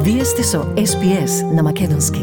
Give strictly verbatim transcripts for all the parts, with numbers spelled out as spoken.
Вие сте со Ес Би Ес на Македонски.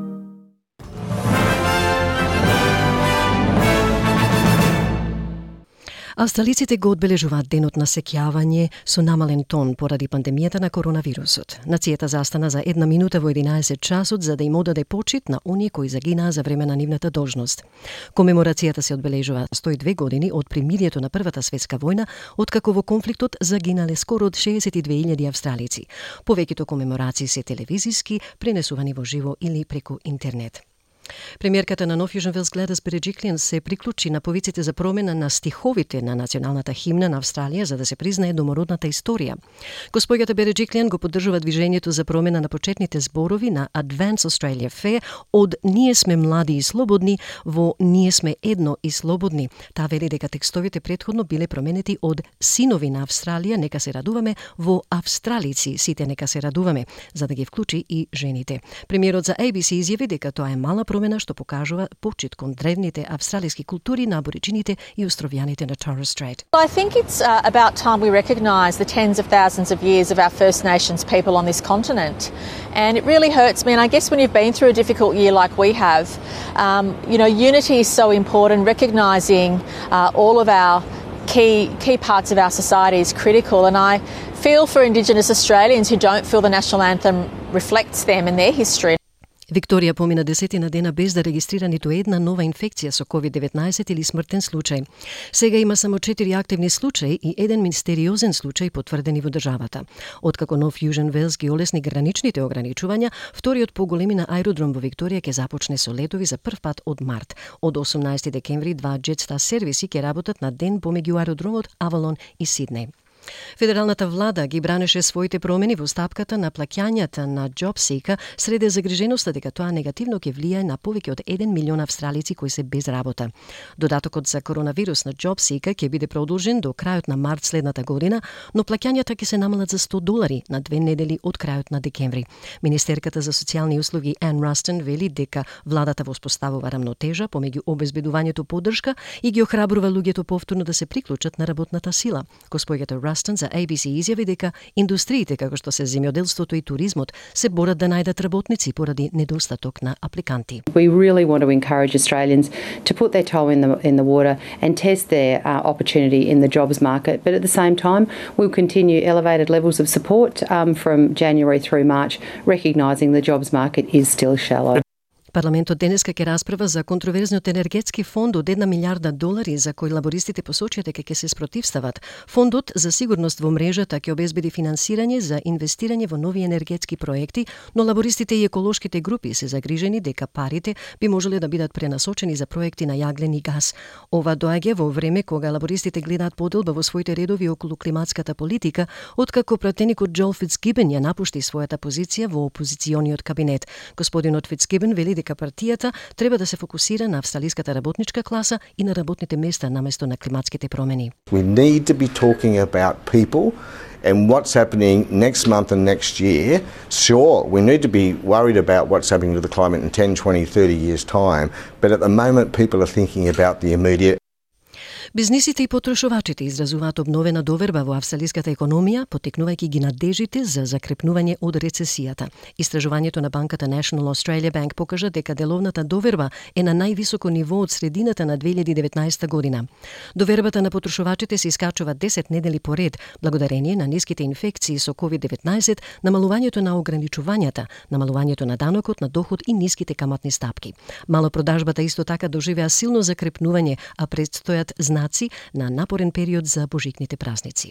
Австралиците го одбележуваат денот на сеќавање со намален тон поради пандемијата на коронавирусот. Нацијата застана за една минута во единаесет часот за да им одаде почит на оние кои загинаа за време на нивната должност. Комеморацијата се одбележува сто и две години од примирието на Првата светска војна, откако во конфликтот загинале скоро од шеесет и две илјади австралици. Повеќето комеморации се телевизиски, пренесувани во живо или преку интернет. Премиерката на Нов Јужен Велс Гледис Береджиклиан се приклучи на повиците за промена на стиховите на националната химна на Австралија за да се признае домородната историја. Господјата Береджиклиан го поддржува движењето за промена на почетните зборови на Advance Australia Fair од "Ние сме млади и слободни" во "Ние сме едно и слободни". Таа вели дека текстовите претходно биле променети од "Синови на Австралија, нека се радуваме" во "Австралици, сите нека се радуваме", за да ги вклучи и жените. Премиерот за A B C изјави дека тоа е мала промена што покажува почит кон древните австралиски култури на аборигините и островјаните на Torres Strait. I think it's uh, about time we recognise the tens of thousands of years of our First Nations people on this continent. And it really hurts me, and I guess when you've been through a difficult year like we have, um, you know, unity is so important, recognising uh, all of our key key parts of our society is critical, and I feel for Indigenous Australians who don't feel the national anthem reflects them and their history. Викторија помина десетина дена без да регистрира ниту една нова инфекција со ковид деветнаесет или смртен случај. Сега има само четири активни случаи и еден мистериозен случај потврдени во државата. Откако Нов Јужен Велс ги олесни граничните ограничувања, вториот поголемина аеродром во Викторија ќе започне со летови за прв пат од март. Од осумнаесети декември два Jetstar сервиси ќе работат на ден помеѓу аеродромот Авалон и Сиднеј. Федералната влада ги бранеше своите промени во стапката на плаќањата на JobSeeker среде загриженоста дека тоа негативно ќе влијае на повеќе од еден милион австралици кои се без работа. Додатокот за коронавирус на JobSeeker ќе биде продолжен до крајот на март следната година, но плаќањата ќе се намалат за сто долари на две недели од крајот на декември. Министерката за социјални услуги Ан Растон вели дека владата воспоставува рамнотежа помеѓу обезбедувањето поддршка и ги охрабрува луѓето повторно да се приклучат на работната сила. Господјата Растон за A B C изјави дека индустриите како што се земјоделството и туризмот се борат да најдат работници поради недостаток на апликанти. We really want to encourage Australians to put their toe in the in the water and test their uh, opportunity in the jobs market, but at the same time we'll continue elevated levels of support um, from January through March, recognising the jobs market is still shallow. Парламентот денеска ќе расправа за контроверзниот енергетски фонд од една милијарда долари за кој лабористите посочија дека ќе се спротивстават. Фондот за сигурност во мрежата ќе обезбеди финансирање за инвестирање во нови енергетски проекти, но лабористите и еколошките групи се загрижени дека парите би можеле да бидат пренасочени за проекти на јаглен и газ. Ова доаѓа во време кога лабористите гледаат поделба во своите редови околу климатската политика, откако пратеникот Джоел Фицгибен ја напушти својата позиција во опозициониот кабинет. Господинот Фицгибен вели дека партијата треба да се фокусира на австралиската работничка класа и на работните места наместо на климатските промени. We need to be talking about people and what's happening next month and next year. Sure, we need to be worried about what's happening to the climate in ten, twenty, thirty years time, but at the moment people are thinking about the immediate. Бизнисите и потрошувачите изразуваат обновена доверба во австралиската економија, поттикнувајќи ги надежите за закрепнување од рецесијата. Истражувањето на банката National Australia Bank покажа дека деловната доверба е на највисоко ниво од средината на две илјади и деветнаесета година. Довербата на потрошувачите се искачува десет недели поред, благодарение на ниските инфекции со ковид деветнаесет, намалувањето на ограничувањата, намалувањето на данокот на доход и ниските каматни стапки. Малопродажбата исто така доживеа силно закрепнување, а предстојат знаци на напорен период за божикните празници.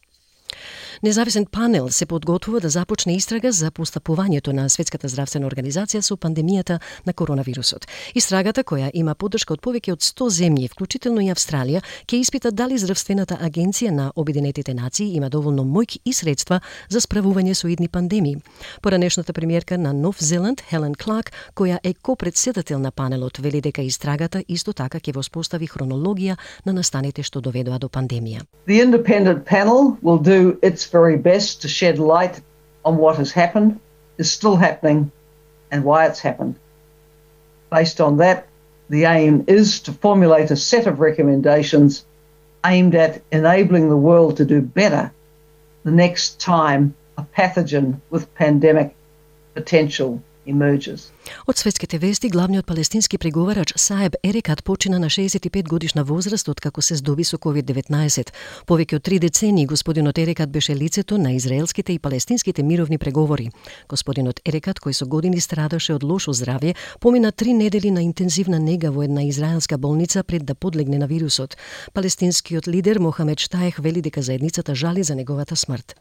Независен панел се подготвува да започне истрага за постапувањето на Светската здравствена организација со пандемијата на коронавирусот. Истрагата, која има поддршка од повеќе од сто земји, вклучително и Австралија, ќе испита дали здравствената агенција на Обединетите нации има доволно моќ и средства за справување со идни пандемии. Поранешната премиерка на Нов Зеланд, Хелен Кларк, која е копредседател на панелот, вели дека истрагата исто така ќе воспостави хронологија на настаните што доведоа до пандемија. The independent panel will do its very best to shed light on what has happened, is still happening, and why it's happened. Based on that, the aim is to formulate a set of recommendations aimed at enabling the world to do better the next time a pathogen with pandemic potential emerges. Од светските вести, главниот палестински преговарач Саеб Ерекат почина на шеесет и пет годишна возраст откако се здоби со ковид деветнаесет. Повеќе од три децении господинот Ерекат беше лицето на израелските и палестинските мировни преговори. Господинот Ерекат, кој со години страдаше од лошо здравје, помина три недели на интензивна нега во една израелска болница пред да подлегне на вирусот. Палестинскиот лидер Мохамед Штаех вели дека заедницата жали за неговата смрт.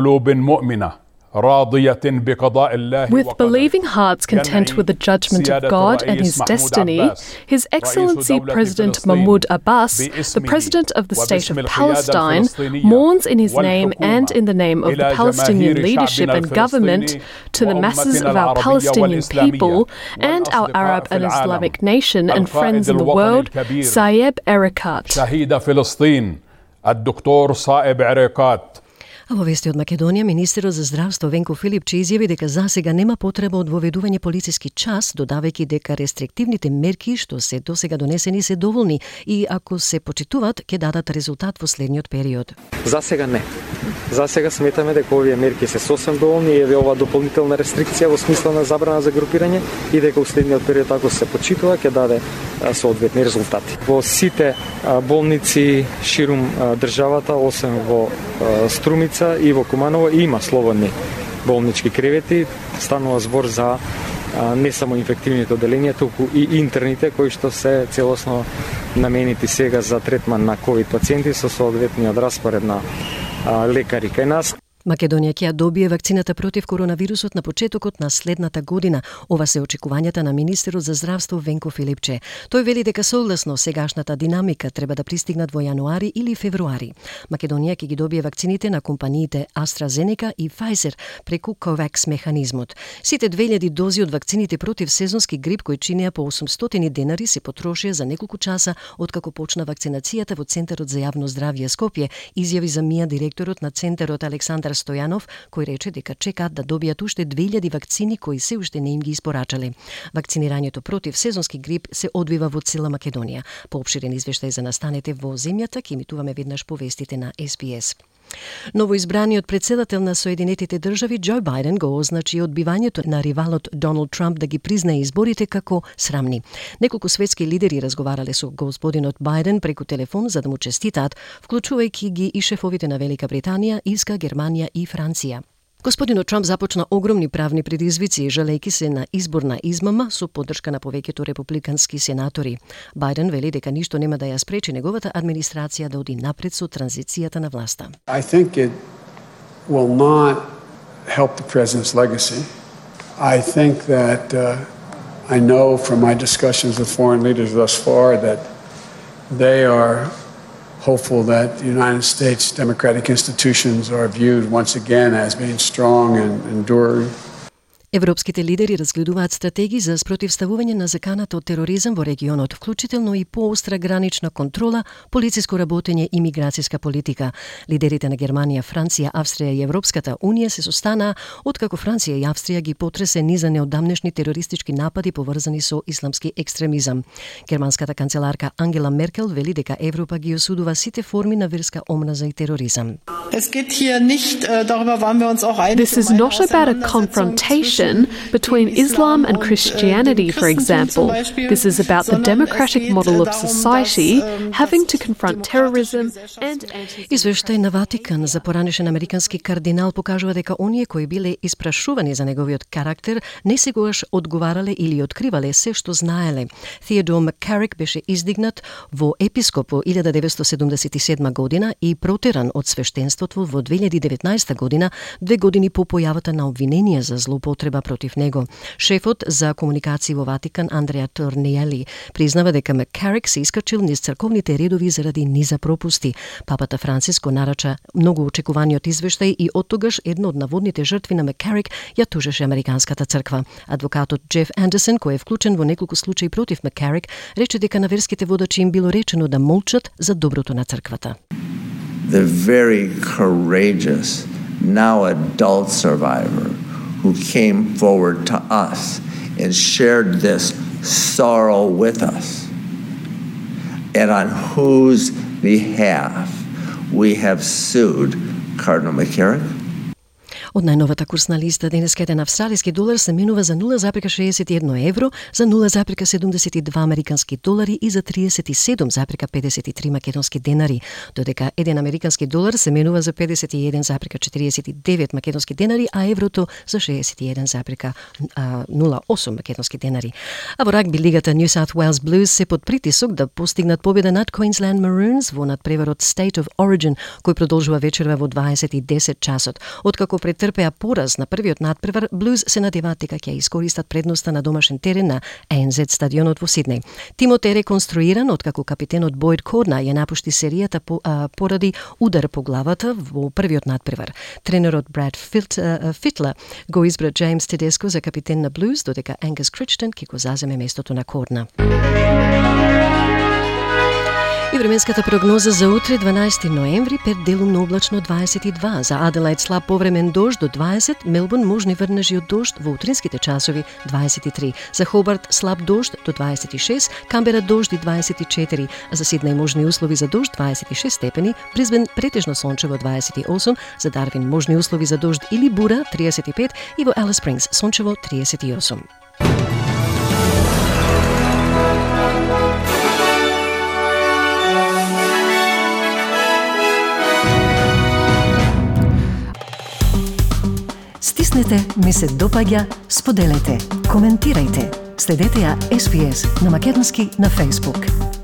With believing hearts content with the judgment of God and His destiny, His Excellency President Mahmoud Abbas, the President of the State of Palestine, mourns in his name and in the name of the Palestinian leadership and government to the masses of our Palestinian people and our Arab and Islamic nation and friends in the world, Saeb Erekat. А во вести од Македонија, министерот за здравство Венко Филипче изјави дека засега нема потреба од воведување полициски час, додавајќи дека рестриктивните мерки што се досега донесени се доволни и ако се почитуваат ќе дадат резултат во следниот период. Засега не. Засега сметаме дека овие мерки се сосем доволни и еве ова дополнителна рестрикција во смисла на забрана за групирање и дека во следниот период ако се почитува ќе даде соодветни резултати. Во сите болници ширум државата, освен во Струмица и во Куманово има слободни болнички кревети. Станува збор за а, не само инфективните оделенија, туку и интерните кои што се целосно наменети сега за третман на ковид пациенти со соодветниот распоред на а, лекари кај нас. Македонија ќе ја добие вакцината против коронавирусот на почетокот на следната година. Ова се очекувањата на министерот за здравство Венко Филипче. Тој вели дека согласно сегашната динамика треба да пристигнат во јануари или февруари. Македонија ќе ги добие вакцините на компаниите AstraZeneca и Pfizer преку COVAX механизмот. Сите две илјади дози од вакцините против сезонски грип кои чинеа по осумстотини денари се потрошија за неколку часа откако почна вакцинацијата во Центарот за јавно здравје Скопје, изјави за МИА директорот на Центарот Александар Стојанов, кој рече дека чекаат да добијат уште две илјади вакцини кои се уште не им ги испорачале. Вакцинирањето против сезонски грип се одвива во цела Македонија. По обширен извештај за настанете во земјата ќе емитуваме веднаш повестите на Ес Би Ес. Новоизбраниот председател на Соединетите држави Џо Бајден го означи одбивањето на ривалот Доналд Трамп да ги признае изборите како срамни. Неколку светски лидери разговарале со господинот Бајден преку телефон за да му честитаат, вклучувајќи ги и шефовите на Велика Британија, Ирска, Германија и Франција. Господинот Трамп започна огромни правни предизвици, жалејќи се на изборна измама со поддршка на повеќето републикански сенатори. Бајден вели дека ништо нема да ја спречи неговата администрација да оди напред со транзицијата на власта. I think it will not help the president's legacy. I think that uh, I know from my discussions with foreign leaders thus far that they are hopeful that the United States democratic institutions are viewed once again as being strong and enduring. Европските лидери разгледуваат стратегии за спротивставување на заканата од тероризам во регионот, вклучително и поостра гранична контрола, полициско работење и миграцијска политика. Лидерите на Германија, Франција, Австрија и Европската унија се состанаа откако Франција и Австрија ги потресе низа неодамнешни терористички напади поврзани со исламски екстремизам. Германската канцеларка Ангела Меркел вели дека Европа ги осудува сите форми на верска омраза и тероризам. This is not about a confrontation between Islam and Christianity, for example. This is about the democratic model of society having to confront terrorism and anti- Извештај на Ватикан за поранешен американски кардинал покажува дека оние кои биле испрашувани за неговиот карактер не сегогаш одговарале или откривале се што знаеле. Theodore McCarrick беше издигнат во епископ во илјада деветстотини седумдесет и седма година и протеран од свештенството во две илјади и деветнаесета година, две години по појавата на обвиненија за злоупотреба против него. Шефот за комуникации во Ватикан Андреа Торниели признава дека Маккарик се искачил низ црковните редови заради низа пропусти. Папата Франциско нарача многу очекуваниот извештај и оттогаш едно од наводните жртви на Маккарик ја тужеше Американската црква. Адвокатот Джеф Андерсон, кој е вклучен во неколку случаи против Маккарик, рече дека на верските водачи им било речено да молчат за доброто на црквата. The very courageous, now adult survivor who came forward to us and shared this sorrow with us, and on whose behalf we have sued Cardinal McCarrick. Од најновата курсна листа денеска еден австралиски долар се менува за нула запирка шеесет и едно евро, за нула запирка седумдесет и два американски долари и за триесет и седум запирка педесет и три македонски денари, додека еден американски долар се менува за педесет и еден запирка четириесет и девет македонски денари, а еврото за шеесет и еден запирка нула и осум македонски денари. А во рагби лигата New South Wales Blues се под притисок да постигнат победа над Queensland Maroons во надпреварот State of Origin, кој продолжува вечерва во дваесет и десет часот. Откако претрпеа пораз на првиот надпревар, Blues се надеваат дека ќе искористат предноста на домашен терен на А Ен Зет стадионот во Сиднеј. Тимот е реконструиран откако капитенот Бойд Корна ја напушти серијата по, а, поради удар по главата во првиот надпревар. Тренерот Брад Фитлер го избра Джеймс Тедеско за капитен на Blues, додека Ангус Кричтон ќе го заземе местото на Корна. И временската прогноза за утре дванаесети ноември, Перт делумно облачно дваесет и два, за Аделаид слаб повремен дожд до дваесет, Мелбурн можни врнежи од дожд во утринските часови дваесет и три, за Хобарт слаб дожд до дваесет и шест, Камбера дожд и дваесет и четири, а за Сиднеј можни услови за дожд дваесет и шест степени, Брисбен претежно сончево дваесет и осум, за Дарвин можни услови за дожд или бура триесет и пет и во Алис Спрингс сончево триесет и осум. Стиснете, ми се допаѓа, споделете, коментирајте. Следете ја Ес Би Ес на македонски на Facebook.